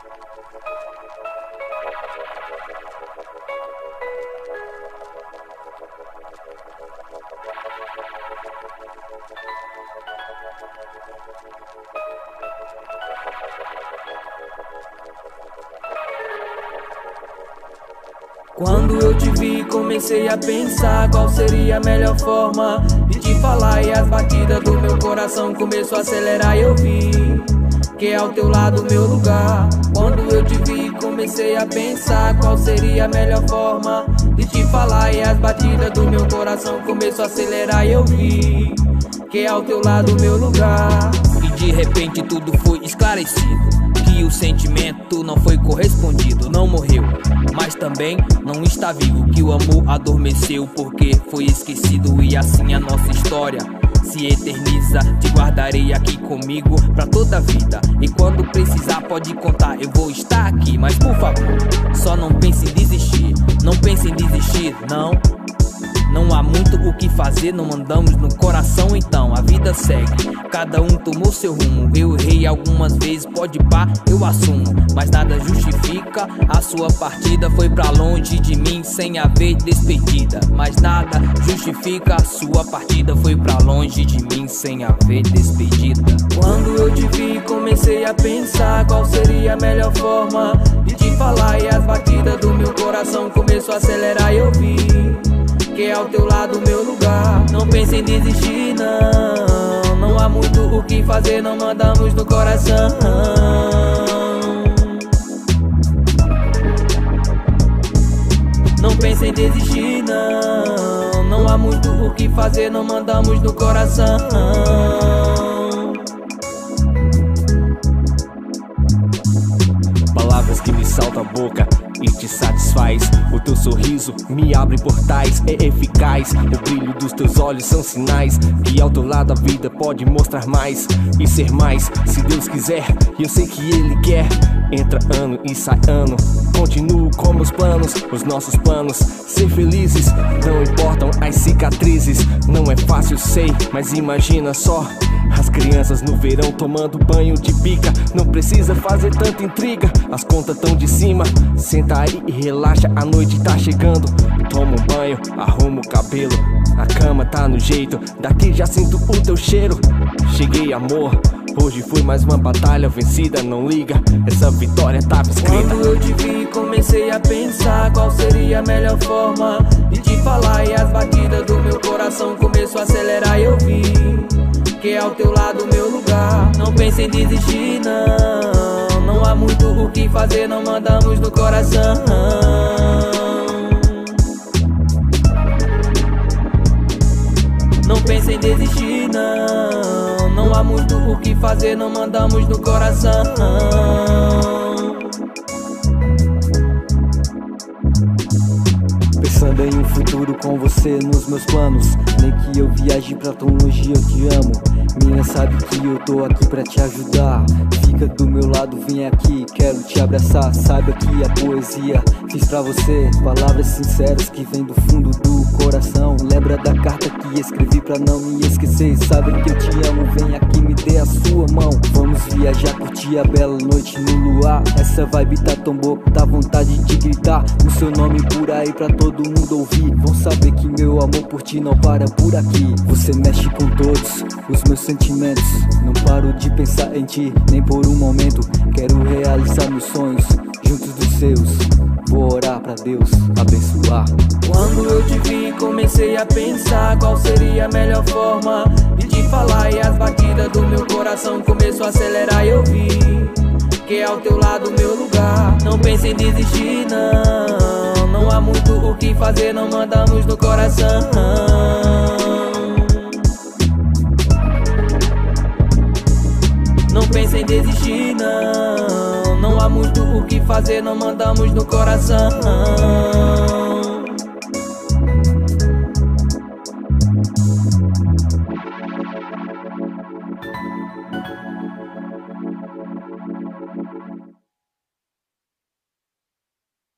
Quando eu te vi, comecei a pensar qual seria a melhor forma de te falar, e as batidas do meu coração começou a acelerar e eu vi que ao teu lado meu lugar. Quando eu te vi, comecei a pensar qual seria a melhor forma de te falar, e as batidas do meu coração começou a acelerar e eu vi que ao teu lado meu lugar. E de repente tudo foi esclarecido, que o sentimento não foi correspondido. Não morreu, mas também não está vivo, que o amor adormeceu porque foi esquecido. E assim a nossa história se eterniza. Te guardarei aqui comigo pra toda a vida, e quando precisar pode contar, eu vou estar aqui. Mas por favor, só não pense em desistir. Não pense em desistir, não. Não há muito o que fazer, não mandamos no coração, então a vida segue, cada um tomou seu rumo. Eu errei algumas vezes, pode pá, eu assumo, mas nada justifica a sua partida. Foi pra longe de mim sem haver despedida, mas nada justifica a sua partida. Foi pra longe de mim sem haver despedida. Quando eu te vi, comecei a pensar qual seria a melhor forma de te falar, e as batidas do meu coração começou a acelerar e eu vi que ao teu lado meu lugar. Não pense em desistir, não. Não há muito o que fazer, não mandamos no coração. Não pense em desistir, não. Não há muito o que fazer, não mandamos no coração. Palavras que me saltam a boca e te satisfaz. O teu sorriso me abre portais, é eficaz. O brilho dos teus olhos são sinais que ao teu lado a vida pode mostrar mais e ser mais, se Deus quiser. E eu sei que Ele quer. Entra ano e sai ano, continuo com meus planos, os nossos planos. Ser felizes, não importam as cicatrizes. Não é fácil, sei, mas imagina só as crianças no verão tomando banho de pica. Não precisa fazer tanta intriga, as contas tão de cima. Senta aí e relaxa, a noite tá chegando. Toma um banho, arruma o cabelo, a cama tá no jeito, daqui já sinto o teu cheiro. Cheguei, amor, hoje foi mais uma batalha vencida. Não liga, essa vitória tava escrita. Quando eu te vi, comecei a pensar qual seria a melhor forma de te falar, e as batidas do meu coração começou a acelerar e eu vi que ao teu lado meu lugar. Não pense em desistir, não. Não há muito o que fazer, não mandamos no coração. Não pense em desistir, não. Não há muito o que fazer, não mandamos no coração. Pensando em um futuro com você nos meus planos, nem que eu viaje pra tão longe, eu te amo. Minha, sabe que eu tô aqui pra te ajudar. Fica do meu lado, vem aqui, quero te abraçar. Saiba que a poesia fiz pra você, palavras sinceras que vêm do fundo do coração. Lembra da carta que escrevi pra não me esquecer. Sabe que eu te amo, vem aqui, me dê a sua mão. Vamos viajar, curtir a bela noite no luar. Essa vibe tá tão boa, dá vontade de gritar o seu nome por aí pra todo mundo ouvir. Vão saber que meu amor por ti não para por aqui. Você mexe com todos os meus sentimentos, não paro de pensar em ti, nem por um momento. Quero realizar meus sonhos juntos dos seus. Vou orar pra Deus abençoar. Quando eu te vi, comecei a pensar qual seria a melhor forma de te falar, e as batidas do meu coração começou a acelerar e eu vi que ao teu lado meu lugar. Não pense em desistir, não. Não há muito o que fazer, não mandamos no coração. Não pense em desistir, não. Não há muito o que fazer, não mandamos no coração.